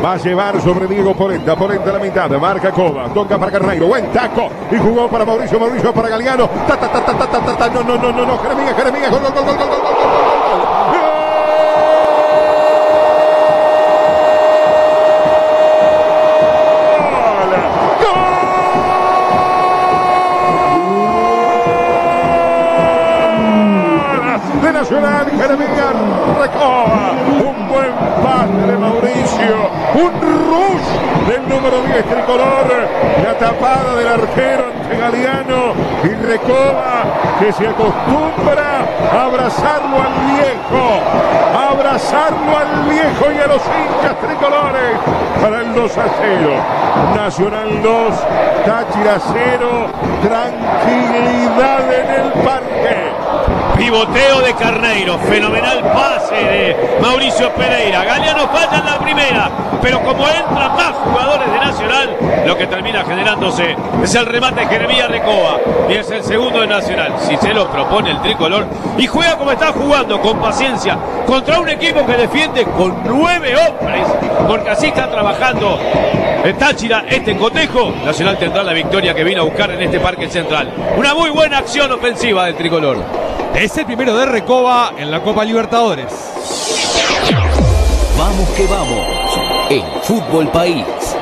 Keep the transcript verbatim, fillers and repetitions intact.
Va a llevar sobre Diego Polenta. Polenta a la mitad. Marca Cova. Toca para Carneiro. Buen taco. Y jugó para Mauricio. Mauricio para Galeano. Ta, ta, ta, ta, ta, ta, ta. No, no, no, no, no. Jeremías, Jeremías. Gol, gol, gol, gol, gol, gol, gol, gol. Nacional, Jeremías Recoba, un buen pase de Mauricio, un rush del número diez tricolor, la tapada del arquero ante Galeano y Recoba, que se acostumbra a abrazarlo al viejo, a abrazarlo al viejo y a los hinchas tricolores para el dos a cero. Nacional dos, Táchira cero, tranquilidad en el parque. Pivoteo de Carneiro, fenomenal pase de Mauricio Pereira. Galeano falla en la primera, pero como entran más jugadores de Nacional, lo que termina generándose es el remate de Jeremías Recoba y es el segundo de Nacional. Si se lo propone el tricolor y juega como está jugando, con paciencia, contra un equipo que defiende con nueve hombres, porque así está trabajando en Táchira este cotejo, Nacional tendrá la victoria que vino a buscar en este Parque Central. Una muy buena acción ofensiva del tricolor. Es el primero de Recoba en la Copa Libertadores. Vamos que vamos, en Fútbol País.